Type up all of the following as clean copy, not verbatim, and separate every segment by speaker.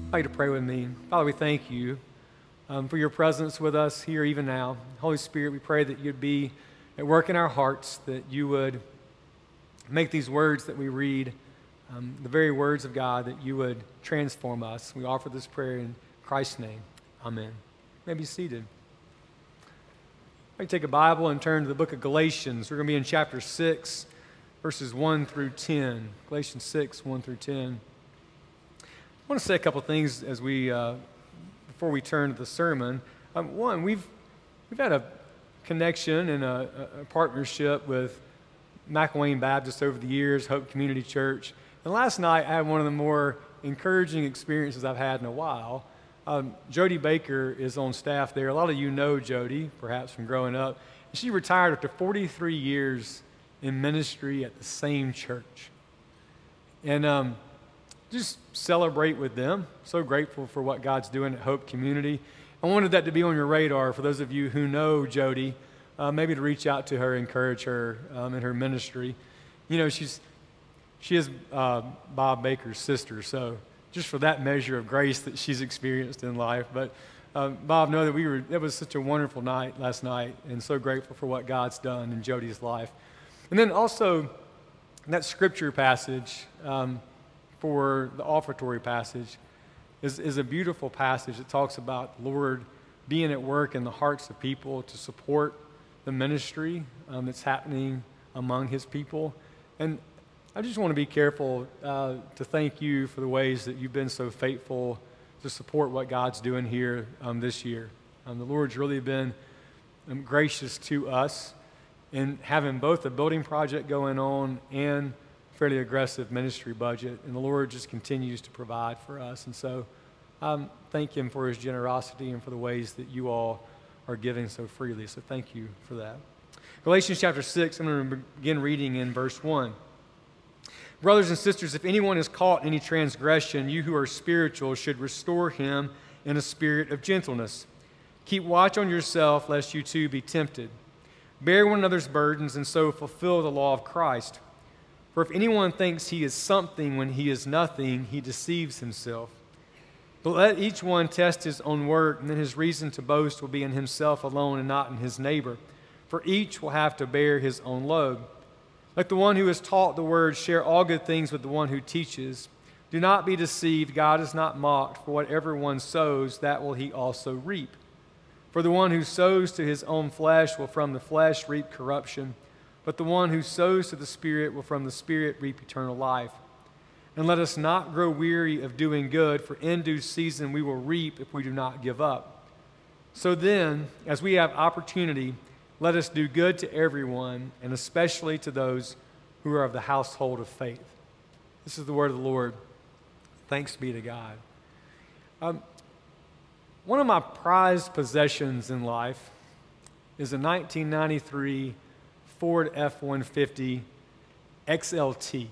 Speaker 1: I'd like to pray with me. Father, we thank you for your presence with us here even now. Holy Spirit, we pray that you'd be at work in our hearts, that you would make these words that we read the very words of God, that you would transform us. We offer this prayer in Christ's name. Amen. You may be seated. I take a Bible and turn to the book of Galatians. We're going to be in chapter 6, verses 1 through 10. Galatians 6, 1 through 10. I want to say a couple things as before we turn to the sermon. One, we've had a connection and a partnership with McElwain Baptist over the years, Hope Community Church. And last night, I had one of the more encouraging experiences I've had in a while. Jody Baker is on staff there. A lot of you know Jody, perhaps from growing up. She retired after 43 years in ministry at the same church. And just celebrate with them. So grateful for what God's doing at Hope Community. I wanted that to be on your radar for those of you who know Jody, maybe to reach out to her, encourage her in her ministry. You know, she is Bob Baker's sister, so just for that measure of grace that she's experienced in life. But Bob, know that it was such a wonderful night last night, and so grateful for what God's done in Jody's life. And then also, that scripture passage for the offertory passage is a beautiful passage that talks about the Lord being at work in the hearts of people to support the ministry that's happening among his people. And I just want to be careful to thank you for the ways that you've been so faithful to support what God's doing here this year. The Lord's really been gracious to us in having both a building project going on and fairly aggressive ministry budget, and the Lord just continues to provide for us. And so thank him for his generosity and for the ways that you all are giving so freely. So thank you for that. Galatians chapter 6, I'm going to begin reading in verse 1. Brothers and sisters, if anyone is caught in any transgression, you who are spiritual should restore him in a spirit of gentleness. Keep watch on yourself, lest you too be tempted. Bear one another's burdens, and so fulfill the law of Christ. For if anyone thinks he is something when he is nothing, he deceives himself. But let each one test his own work, and then his reason to boast will be in himself alone and not in his neighbor. For each will have to bear his own load. Let the one who is taught the word share all good things with the one who teaches. Do not be deceived, God is not mocked, for whatever one sows, that will he also reap. For the one who sows to his own flesh will from the flesh reap corruption, but the one who sows to the Spirit will from the Spirit reap eternal life. And let us not grow weary of doing good, for in due season we will reap if we do not give up. So then, as we have opportunity, let us do good to everyone, and especially to those who are of the household of faith. This is the word of the Lord. Thanks be to God. One of my prized possessions in life is a 1993 Ford F-150 XLT.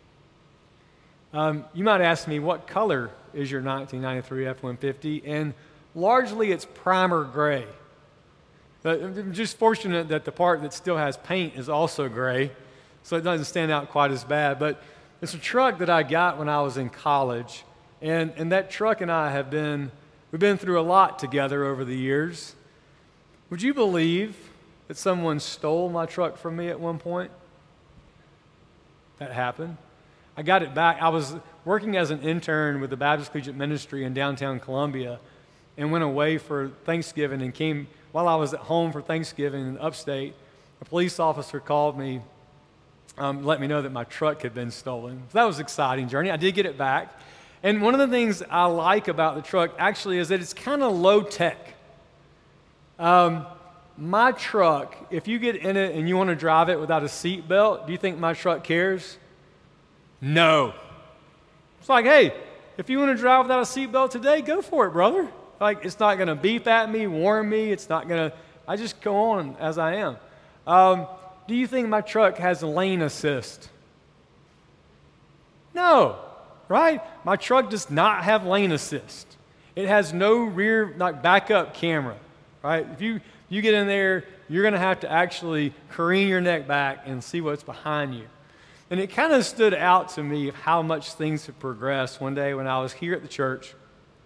Speaker 1: You might ask me, what color is your 1993 F-150? And largely it's primer gray. But I'm just fortunate that the part that still has paint is also gray, so it doesn't stand out quite as bad. But it's a truck that I got when I was in college, and that truck and I we've been through a lot together over the years. Would you believe that someone stole my truck from me at one point? That happened. I got it back. I was working as an intern with the Baptist Collegiate Ministry in downtown Columbia and went away for Thanksgiving and came while I was at home for Thanksgiving in upstate. A police officer called me, let me know that my truck had been stolen. So that was an exciting journey. I did get it back. And one of the things I like about the truck actually is that it's kind of low tech. My truck, if you get in it and you want to drive it without a seat belt, do you think my truck cares? No. It's like, hey, if you want to drive without a seat belt today, go for it, brother. Like, it's not going to beep at me, warn me. It's not going to, I just go on as I am. Do you think my truck has a lane assist? No, right? My truck does not have lane assist. It has no rear, backup camera, right? If you get in there, you're going to have to actually careen your neck back and see what's behind you. And it kind of stood out to me of how much things have progressed one day when I was here at the church.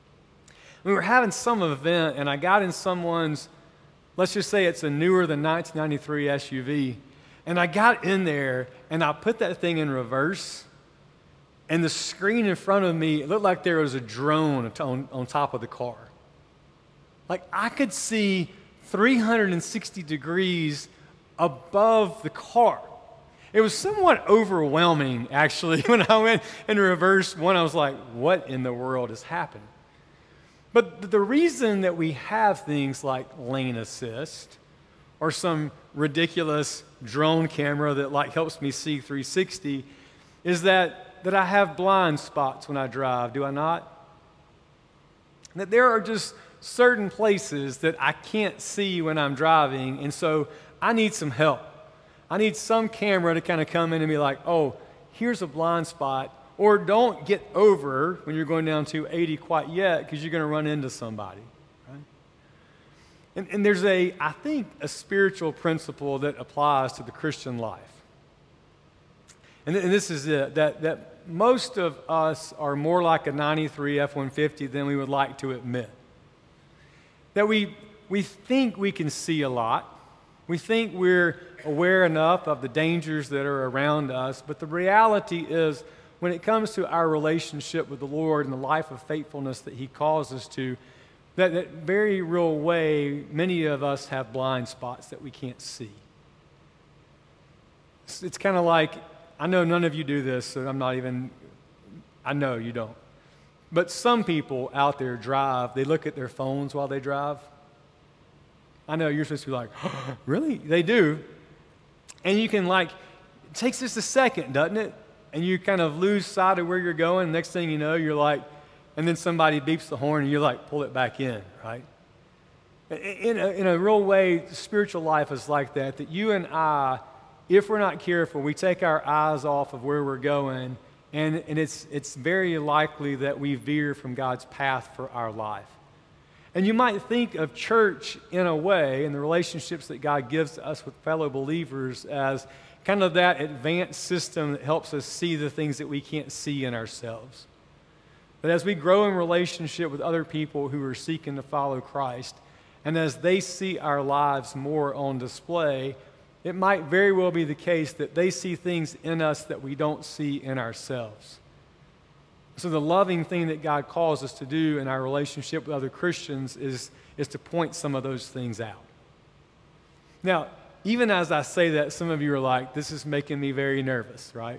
Speaker 1: We were having some event, and I got in someone's, let's just say it's a newer than 1993 SUV, and I got in there, and I put that thing in reverse, and the screen in front of me, it looked like there was a drone on top of the car. Like I could see 360 degrees above the car. It was somewhat overwhelming, actually. When I went in reverse one, I was like, what in the world is happening? But the reason that we have things like lane assist or some ridiculous drone camera that like helps me see 360 is that I have blind spots when I drive, do I not? That there are just certain places that I can't see when I'm driving, and so I need some help. I need some camera to kind of come in and be like, oh, here's a blind spot, or don't get over when you're going down 280 quite yet because you're going to run into somebody. Right? And there's I think, a spiritual principle that applies to the Christian life. And this is it, that most of us are more like a 93 F-150 than we would like to admit. That we think we can see a lot. We think we're aware enough of the dangers that are around us, but the reality is when it comes to our relationship with the Lord and the life of faithfulness that He calls us to, that very real way, many of us have blind spots that we can't see. It's kind of like, I know none of you do this, so I know you don't. But some people out there drive, they look at their phones while they drive. I know you're supposed to be like, oh, really? They do. And you can it takes just a second, doesn't it? And you kind of lose sight of where you're going. Next thing you know, you're like, and then somebody beeps the horn and you pull it back in, right? In a real way, spiritual life is like that you and I, if we're not careful, we take our eyes off of where we're going, and it's very likely that we veer from God's path for our life. And you might think of church in a way, and the relationships that God gives us with fellow believers as kind of that advanced system that helps us see the things that we can't see in ourselves. But as we grow in relationship with other people who are seeking to follow Christ, and as they see our lives more on display, it might very well be the case that they see things in us that we don't see in ourselves. So the loving thing that God calls us to do in our relationship with other Christians is to point some of those things out. Now, even as I say that, some of you are like, this is making me very nervous, right?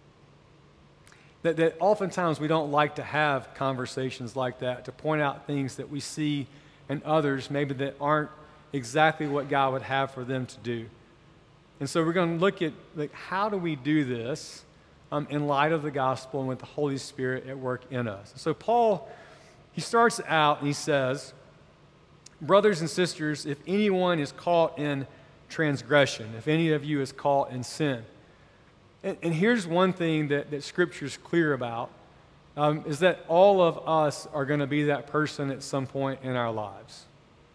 Speaker 1: That oftentimes we don't like to have conversations like that, to point out things that we see in others maybe that aren't exactly what God would have for them to do. And so we're going to look at how do we do this in light of the gospel and with the Holy Spirit at work in us. So Paul, he starts out and he says, brothers and sisters, if anyone is caught in transgression, if any of you is caught in sin. And here's one thing that Scripture's clear about, is that all of us are going to be that person at some point in our lives.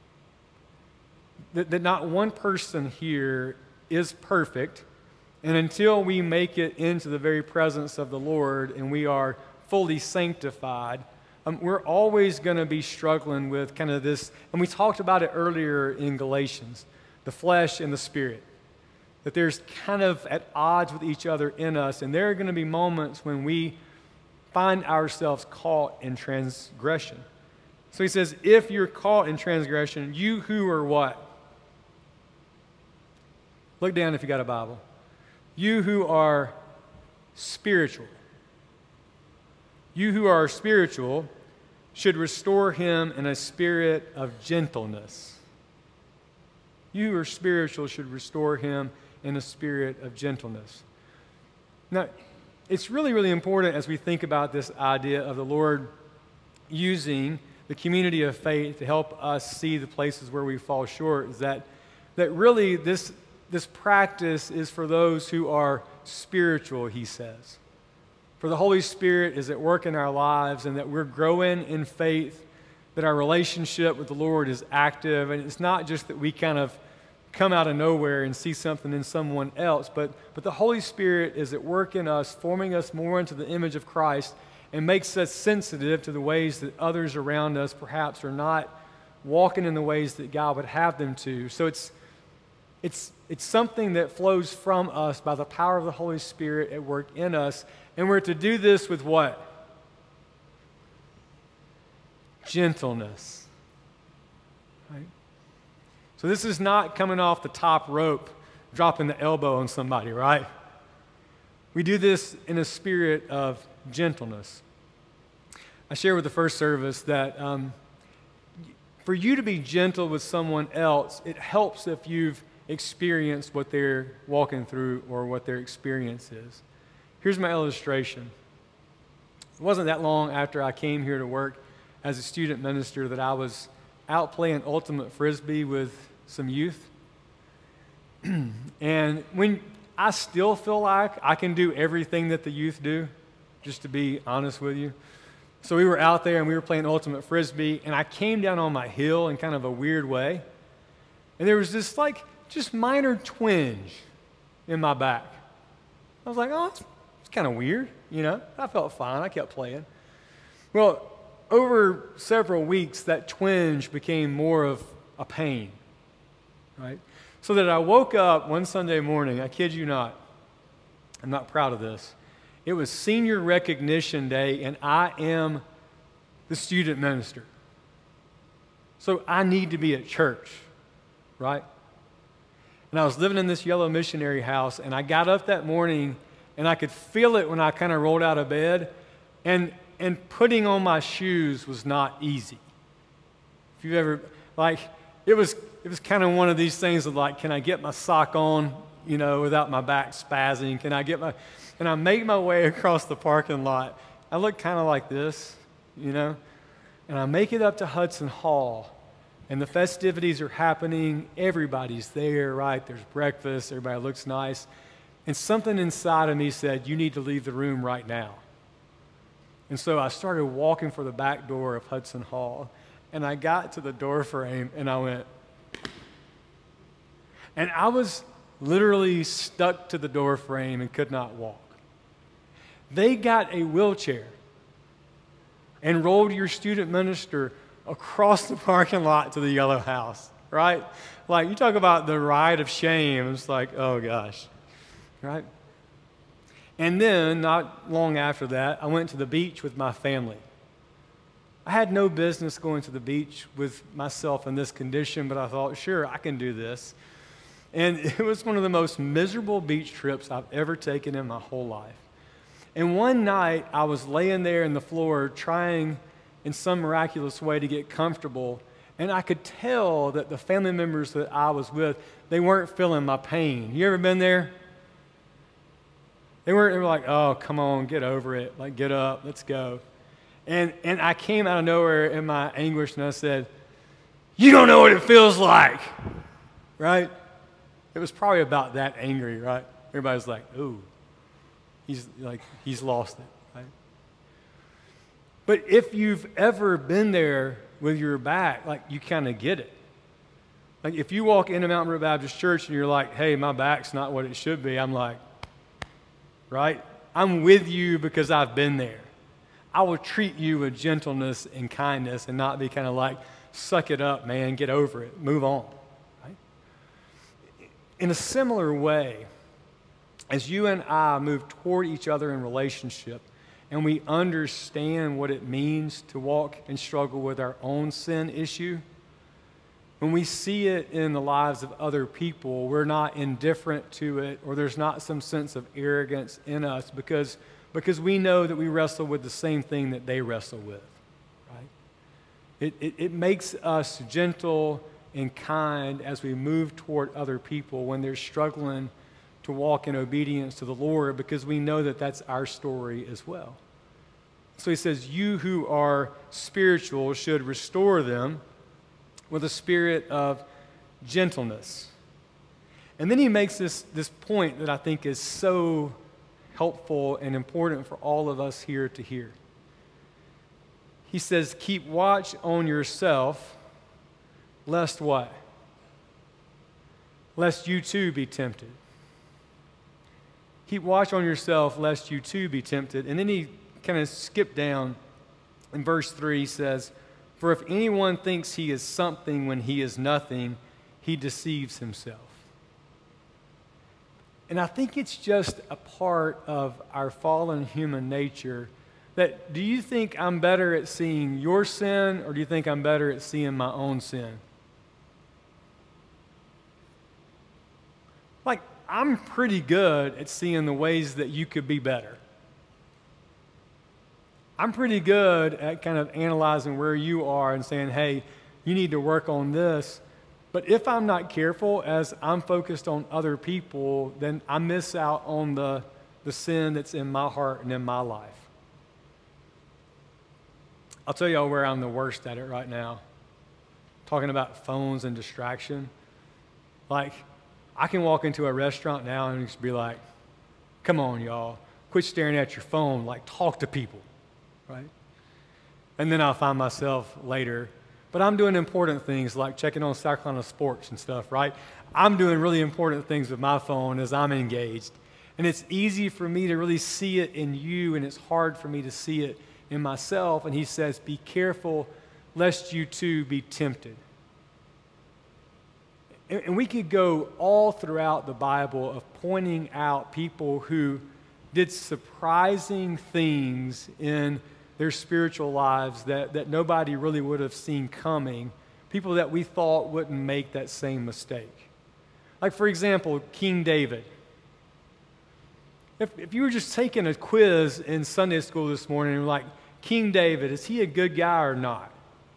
Speaker 1: That not one person here is perfect, and until we make it into the very presence of the Lord and we are fully sanctified, we're always going to be struggling with kind of this, and we talked about it earlier in Galatians, the flesh and the spirit, that there's kind of at odds with each other in us, and there are going to be moments when we find ourselves caught in transgression. So he says, if you're caught in transgression, you who are what? Look down if you got a Bible. You who are spiritual. You who are spiritual should restore him in a spirit of gentleness. You who are spiritual should restore him in a spirit of gentleness. Now, it's really, really important as we think about this idea of the Lord using the community of faith to help us see the places where we fall short, is that really this practice is for those who are spiritual, he says. For the Holy Spirit is at work in our lives, and that we're growing in faith, that our relationship with the Lord is active, and it's not just that we kind of come out of nowhere and see something in someone else, but the Holy Spirit is at work in us, forming us more into the image of Christ, and makes us sensitive to the ways that others around us perhaps are not walking in the ways that God would have them to. So it's something that flows from us by the power of the Holy Spirit at work in us. And we're to do this with what? Gentleness. Right? So this is not coming off the top rope, dropping the elbow on somebody, right? We do this in a spirit of gentleness. I shared with the first service that for you to be gentle with someone else, it helps if you've experienced what they're walking through or what their experience is. Here's my illustration. It wasn't that long after I came here to work as a student minister that I was out playing ultimate frisbee with some youth. And when I still feel like I can do everything that the youth do, just to be honest with you. So we were out there and we were playing ultimate frisbee, and I came down on my heel in kind of a weird way. And there was this just minor twinge in my back. I was like, oh, it's kind of weird, you know. I felt fine. I kept playing. Well, over several weeks, that twinge became more of a pain, right? So that I woke up one Sunday morning, I kid you not, I'm not proud of this. It was senior recognition day, and I am the student minister. So I need to be at church, right? And I was living in this yellow missionary house, and I got up that morning, and I could feel it when I kind of rolled out of bed, and putting on my shoes was not easy. If you've ever, it was kind of one of these things of can I get my sock on, you know, without my back spazzing? And I make my way across the parking lot. I look kind of like this, you know, and I make it up to Hudson Hall, and the festivities are happening. Everybody's there, right? There's breakfast. Everybody looks nice. And something inside of me said, you need to leave the room right now. And so I started walking for the back door of Hudson Hall, and I got to the door frame, and I went, and I was literally stuck to the door frame and could not walk. They got a wheelchair and rolled your student minister across the parking lot to the yellow house, right? You talk about the ride of shame. It's like, oh gosh, right? And then, not long after that, I went to the beach with my family. I had no business going to the beach with myself in this condition, but I thought, sure, I can do this. And it was one of the most miserable beach trips I've ever taken in my whole life. And one night, I was laying there in the floor trying in some miraculous way to get comfortable, and I could tell that the family members that I was with, they weren't feeling my pain. You ever been there? They were like, oh, come on, get over it. Get up, let's go. And I came out of nowhere in my anguish, and I said, you don't know what it feels like, right? It was probably about that angry, right? Everybody's like, ooh, he's lost it, right? But if you've ever been there with your back, you kind of get it. If you walk into Mountain Road Baptist Church and you're like, hey, my back's not what it should be, I'm like, right? I'm with you because I've been there. I will treat you with gentleness and kindness and not be kind of like, suck it up, man, get over it, move on. Right? In a similar way, as you and I move toward each other in relationship and we understand what it means to walk and struggle with our own sin issue, when we see it in the lives of other people, we're not indifferent to it, or there's not some sense of arrogance in us because we know that we wrestle with the same thing that they wrestle with. Right? It makes us gentle and kind as we move toward other people when they're struggling to walk in obedience to the Lord, because we know that that's our story as well. So he says, you who are spiritual should restore them with a spirit of gentleness. And then he makes this point that I think is so helpful and important for all of us here to hear. He says, keep watch on yourself, lest what? Lest you too be tempted. Keep watch on yourself, lest you too be tempted. And then he kind of skip down. In verse 3 says, "For if anyone thinks he is something when he is nothing, he deceives himself." And I think it's just a part of our fallen human nature that, do you think I'm better at seeing your sin, or do you think I'm better at seeing my own sin? Like, I'm pretty good at seeing the ways that you could be better. I'm pretty good at kind of analyzing where you are and saying, hey, you need to work on this. But if I'm not careful, as I'm focused on other people, then I miss out on the sin that's in my heart and in my life. I'll tell y'all where I'm the worst at it right now. Talking about phones and distraction. Like, I can walk into a restaurant now and just be like, come on, y'all, quit staring at your phone, like, talk to people, right? And then I'll find myself later, but I'm doing important things like checking on South Carolina sports and stuff, right? I'm doing really important things with my phone as I'm engaged. And it's easy for me to really see it in you, and it's hard for me to see it in myself. And he says, be careful lest you too be tempted. And we could go all throughout the Bible of pointing out people who did surprising things in their spiritual lives that nobody really would have seen coming, people that we thought wouldn't make that same mistake. Like, for example, King David. If you were just taking a quiz in Sunday school this morning and like, King David, is he a good guy or not?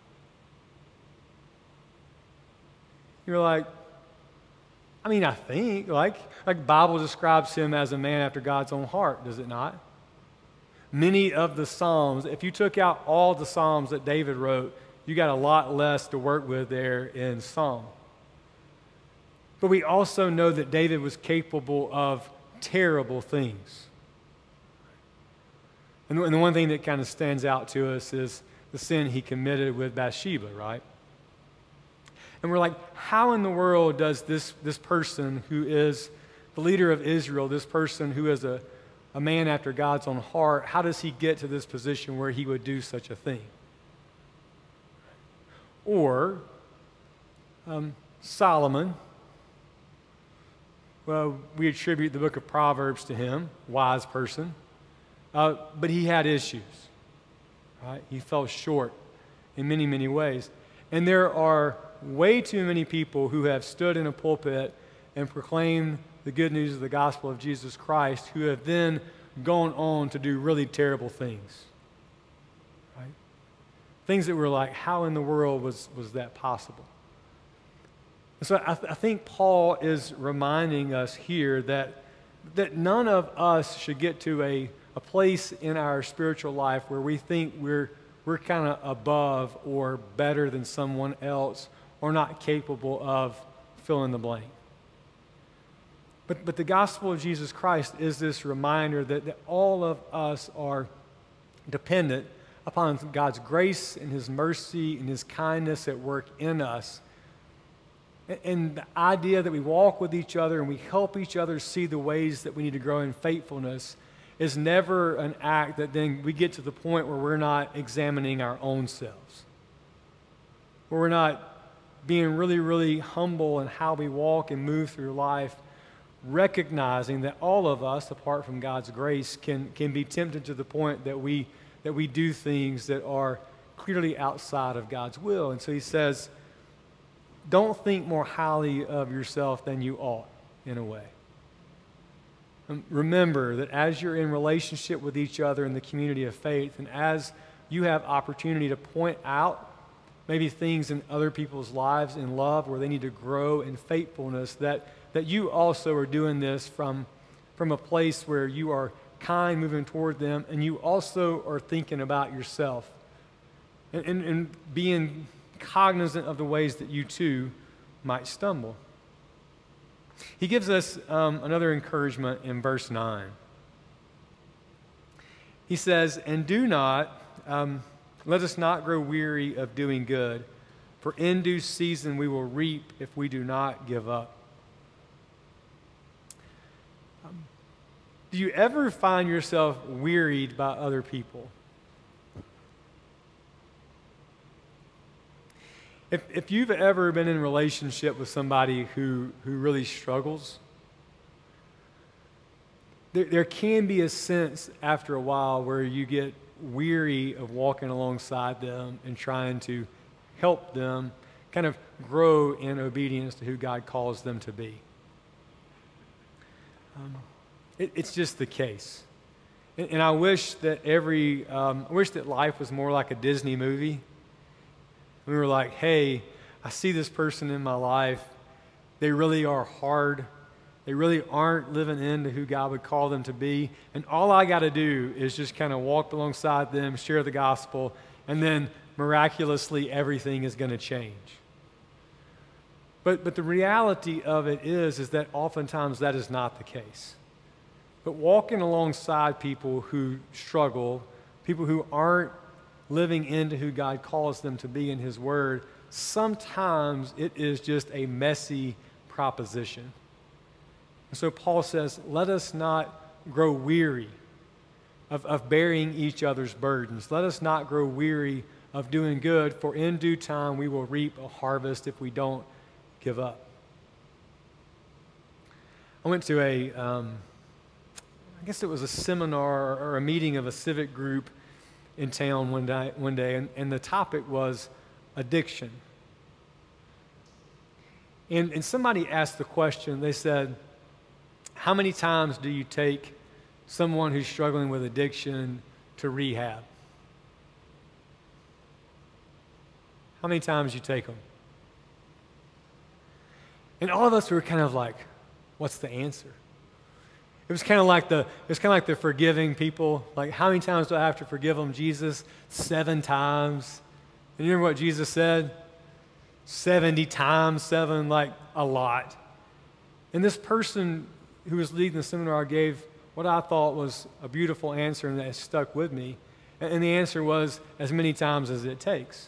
Speaker 1: You're like, I mean, I think, like the Bible describes him as a man after God's own heart, does it not? Many of the Psalms, if you took out all the Psalms that David wrote, you got a lot less to work with there in Psalm. But we also know that David was capable of terrible things. And the one thing that kind of stands out to us is the sin he committed with Bathsheba, right? And we're like, how in the world does this person who is the leader of Israel, this person who is a man after God's own heart, how does he get to this position where he would do such a thing? Or Solomon, well, we attribute the book of Proverbs to him, wise person, but he had issues, right? He fell short in many, many ways. And there are way too many people who have stood in a pulpit and proclaimed the good news of the gospel of Jesus Christ who have then gone on to do really terrible things, right? Things that were like, how in the world was that possible? And so I think Paul is reminding us here that none of us should get to a place in our spiritual life where we think we're kind of above or better than someone else or not capable of fill in the blank. But the gospel of Jesus Christ is this reminder that all of us are dependent upon God's grace and his mercy and his kindness at work in us. And the idea that we walk with each other and we help each other see the ways that we need to grow in faithfulness is never an act that then we get to the point where we're not examining our own selves, where we're not being really, really humble in how we walk and move through life, recognizing that all of us, apart from God's grace, can be tempted to the point that we do things that are clearly outside of God's will. And so he says, don't think more highly of yourself than you ought, in a way. And remember that as you're in relationship with each other in the community of faith, and as you have opportunity to point out maybe things in other people's lives in love where they need to grow in faithfulness, that you also are doing this from a place where you are kind, moving toward them, and you also are thinking about yourself and being cognizant of the ways that you too might stumble. He gives us another encouragement in verse 9. He says, and do not, let us not grow weary of doing good, for in due season we will reap if we do not give up. Do you ever find yourself wearied by other people? If you've ever been in a relationship with somebody who really struggles, there can be a sense after a while where you get weary of walking alongside them and trying to help them kind of grow in obedience to who God calls them to be. It's just the case. And I wish that I wish that life was more like a Disney movie. We were like, hey, I see this person in my life. They really are hard. They really aren't living into who God would call them to be. And all I got to do is just kind of walk alongside them, share the gospel, and then miraculously everything is going to change. But the reality of it is that oftentimes that is not the case. But walking alongside people who struggle, people who aren't living into who God calls them to be in His Word, sometimes it is just a messy proposition. And so Paul says, let us not grow weary of bearing each other's burdens. Let us not grow weary of doing good, for in due time we will reap a harvest if we don't give up. I went to I guess it was a seminar or a meeting of a civic group in town one day, and the topic was addiction. And somebody asked the question, they said, how many times do you take someone who's struggling with addiction to rehab? How many times you take them? And all of us were kind of like, what's the answer? It was kind of like the forgiving people. Like, how many times do I have to forgive them, Jesus? 7 times. And you remember what Jesus said? 70 times 7, like a lot. And this person who was leading the seminar gave what I thought was a beautiful answer, and that has stuck with me. And the answer was, as many times as it takes.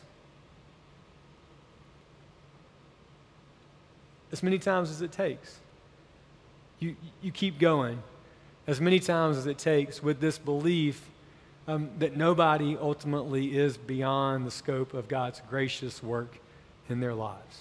Speaker 1: As many times as it takes. You keep going as many times as it takes with this belief that nobody ultimately is beyond the scope of God's gracious work in their lives.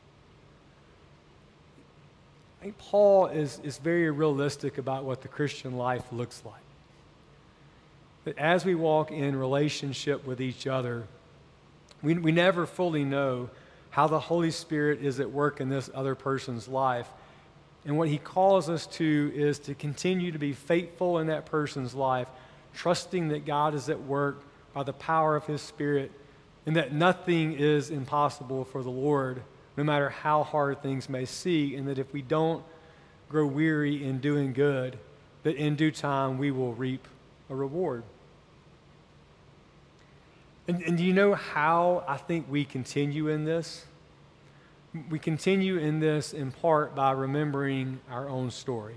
Speaker 1: I think Paul is very realistic about what the Christian life looks like. That as we walk in relationship with each other, we never fully know how the Holy Spirit is at work in this other person's life. And what he calls us to is to continue to be faithful in that person's life, trusting that God is at work by the power of His Spirit, and that nothing is impossible for the Lord, no matter how hard things may seem, and that if we don't grow weary in doing good, that in due time we will reap a reward. And do you know how I think we continue in this? We continue in this in part by remembering our own story.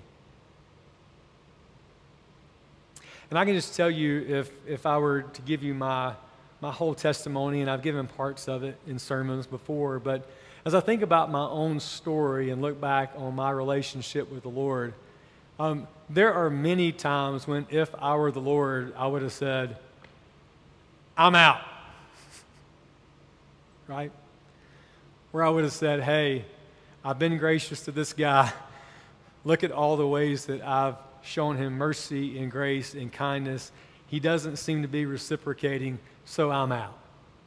Speaker 1: And I can just tell you, if I were to give you my whole testimony, and I've given parts of it in sermons before, but as I think about my own story and look back on my relationship with the Lord, there are many times when if I were the Lord, I would have said, I'm out. Right? Where I would have said, hey, I've been gracious to this guy. Look at all the ways that I've shown him mercy and grace and kindness. He doesn't seem to be reciprocating, so I'm out.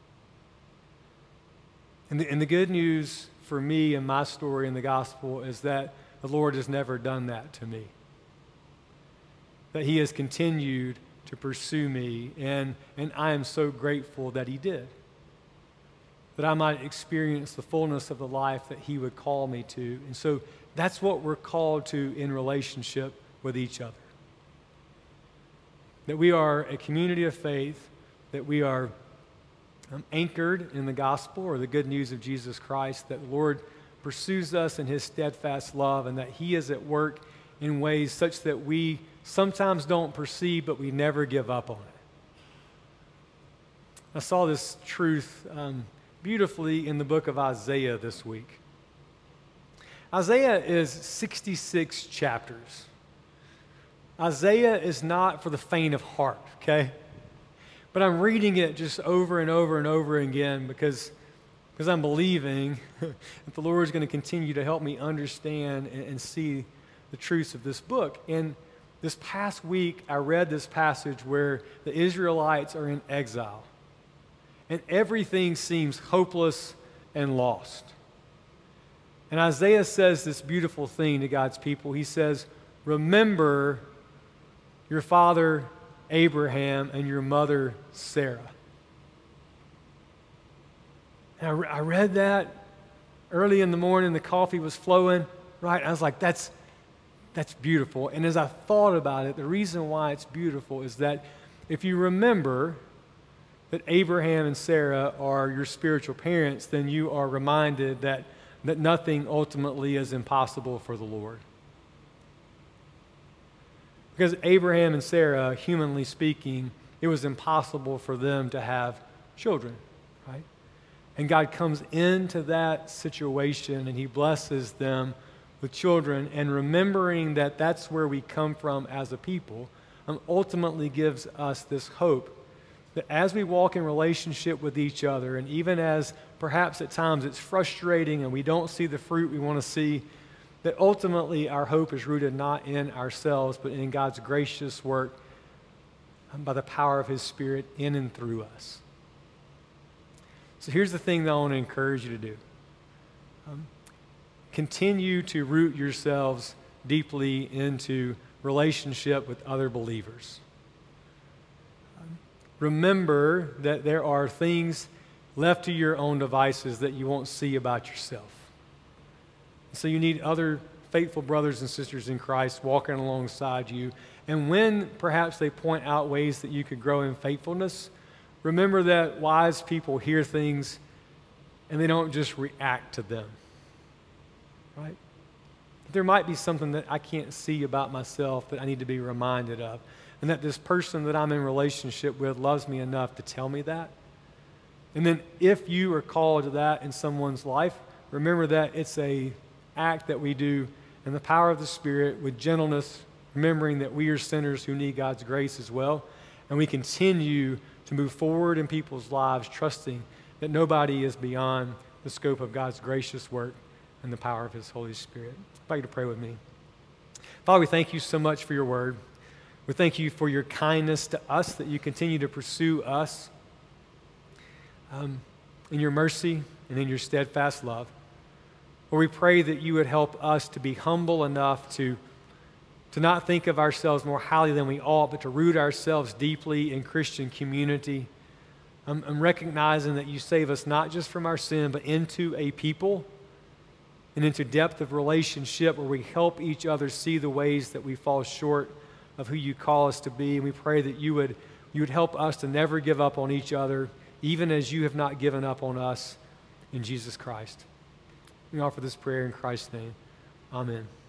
Speaker 1: And the good news for me and my story in the gospel is that the Lord has never done that to me. That He has continued to pursue me, and I am so grateful that He did. That I might experience the fullness of the life that He would call me to. And so that's what we're called to in relationship with each other. That we are a community of faith, that we are anchored in the gospel or the good news of Jesus Christ, that the Lord pursues us in His steadfast love, and that He is at work in ways such that we sometimes don't perceive, but we never give up on it. I saw this truth beautifully in the book of Isaiah this week. Isaiah is 66 chapters. Isaiah is not for the faint of heart, okay? But I'm reading it just over and over and over again because I'm believing that the Lord is going to continue to help me understand and see the truths of this book. And this past week, I read this passage where the Israelites are in exile, and everything seems hopeless and lost. And Isaiah says this beautiful thing to God's people. He says, remember your father Abraham and your mother Sarah. And I read that early in the morning. The coffee was flowing, right? I was like, that's beautiful. And as I thought about it, the reason why it's beautiful is that if you remember that Abraham and Sarah are your spiritual parents, then you are reminded that nothing ultimately is impossible for the Lord. Because Abraham and Sarah, humanly speaking, it was impossible for them to have children, right? And God comes into that situation and he blesses them with children, and remembering that that's where we come from as a people, ultimately gives us this hope that as we walk in relationship with each other, and even as perhaps at times it's frustrating and we don't see the fruit we want to see, that ultimately our hope is rooted not in ourselves, but in God's gracious work by the power of his Spirit in and through us. So here's the thing that I want to encourage you to do. Continue to root yourselves deeply into relationship with other believers. Remember that there are things left to your own devices that you won't see about yourself. So you need other faithful brothers and sisters in Christ walking alongside you. And when perhaps they point out ways that you could grow in faithfulness, remember that wise people hear things and they don't just react to them. Right? There might be something that I can't see about myself that I need to be reminded of. And that this person that I'm in relationship with loves me enough to tell me that. And then if you are called to that in someone's life, remember that it's an act that we do in the power of the Spirit with gentleness, remembering that we are sinners who need God's grace as well. And we continue to move forward in people's lives, trusting that nobody is beyond the scope of God's gracious work and the power of his Holy Spirit. I'd like you to pray with me. Father, we thank you so much for your word. We thank you for your kindness to us, that you continue to pursue us in your mercy and in your steadfast love. Lord, we pray that you would help us to be humble enough to not think of ourselves more highly than we ought, but to root ourselves deeply in Christian community. I'm recognizing that you save us not just from our sin, but into a people and into depth of relationship where we help each other see the ways that we fall short of who you call us to be. And we pray that you would help us to never give up on each other, even as you have not given up on us in Jesus Christ. We offer this prayer in Christ's name. Amen.